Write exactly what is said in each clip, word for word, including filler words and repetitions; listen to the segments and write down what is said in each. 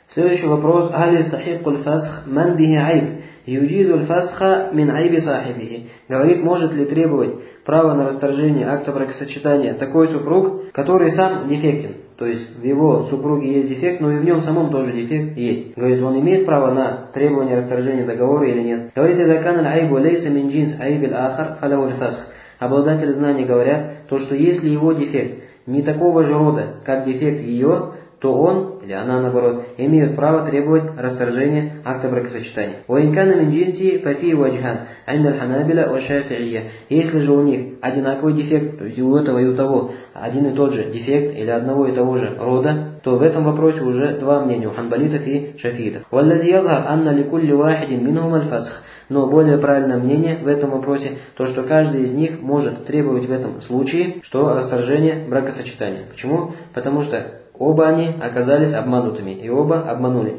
Следующий вопрос. Али стахикуль фасх ман бихи айб, юджизуль фасха мин айби сахибихи. Говорит, может ли требовать право на расторжение акта бракосочетания такой супруг, который сам дефектен. То есть в его супруге есть дефект, но и в нем самом тоже дефект есть. Говорит, он имеет право на требование расторжения договора или нет. Говорит, «Идакан аль-айбу лейса мин джинс айб аль-ахар фалаху аль-фасх». Обладатели знаний говорят, то, что если его дефект не такого же рода, как дефект ее, то он, или она наоборот, имеют право требовать расторжения акта бракосочетания. Если же у них одинаковый дефект, то есть у этого и у того один и тот же дефект или одного и того же рода, то в этом вопросе уже два мнения у ханбалитов и шафиитов. Но более правильное мнение в этом вопросе, то что каждый из них может требовать в этом случае, что расторжение бракосочетания. Почему? Потому что оба они оказались обманутыми, и оба обманули.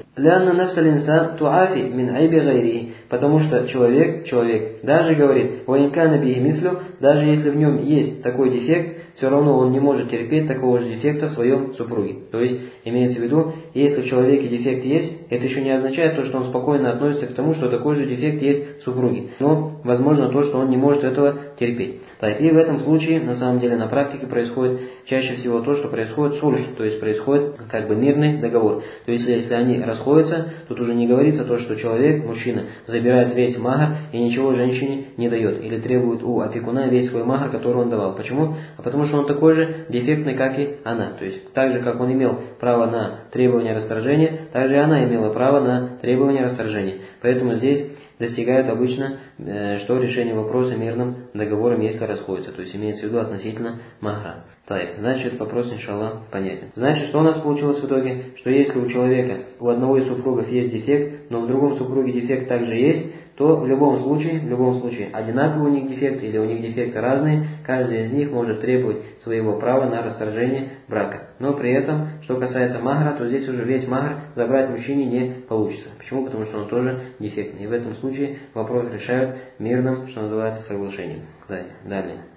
Потому что человек, человек даже говорит, даже если в нем есть такой дефект, все равно он не может терпеть такого же дефекта в своем супруге. То есть, имеется в виду, если в человеке дефект есть, это еще не означает то, что он спокойно относится к тому, что такой же дефект есть в супруге. Но, возможно, то, что он не может этого терпеть. Так, и в этом случае, на самом деле, на практике происходит чаще всего то, что происходит сульх, то есть происходит как бы мирный договор. То есть, если они расходятся, тут уже не говорится то, что человек, мужчина, забирает весь махар и ничего женщине не дает. Или требует у опекуна весь свой махар, который он давал. Почему? А потому что он такой же дефектный, как и она. То есть, так же, как он имел право на требование расторжения, так же и она имела право на требование расторжения. Поэтому здесь достигают обычно, э, что решение вопроса мирным договором, если расходятся. То есть, имеется в виду относительно махра. Так, значит, вопрос, иншаллах, понятен. Значит, что у нас получилось в итоге? Что если у человека, у одного из супругов есть дефект, но в другом супруге дефект также есть, то в любом случае, в любом случае, одинаковый у них дефект или у них дефекты разные, каждый из них может требовать своего права на расторжение брака. Но при этом, что касается махра, то здесь уже весь махр забрать мужчине не получится. Почему? Потому что он тоже дефектный. И в этом случае вопрос решают мирным, что называется, соглашением. Далее.